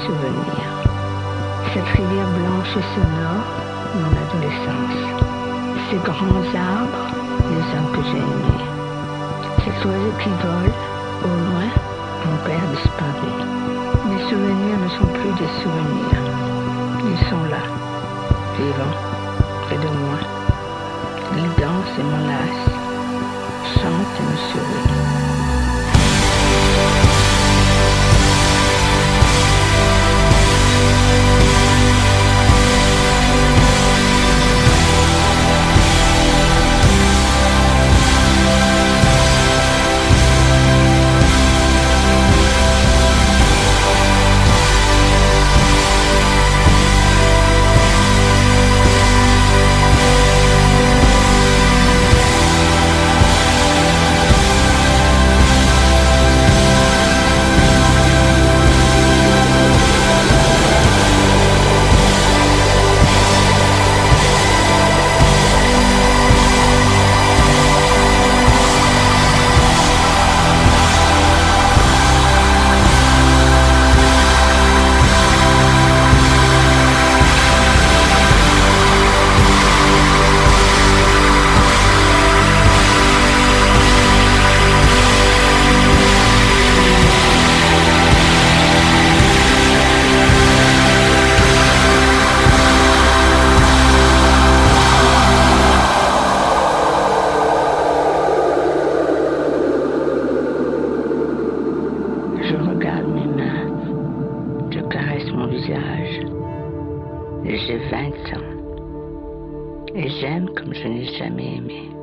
souvenirs. Cette rivière blanche et sonore, mon adolescence. Ces grands arbres, les arbres que j'ai aimés. Cet oiseau qui vole, au loin, mon père disparu. Mes souvenirs ne sont plus des souvenirs. Ils sont là, vivants, près de moi. Ils dansent et m'enlacent, chantent et me sourient. Je regarde mes mains, je caresse mon visage. J'ai 20 ans et j'aime comme je n'ai jamais aimé.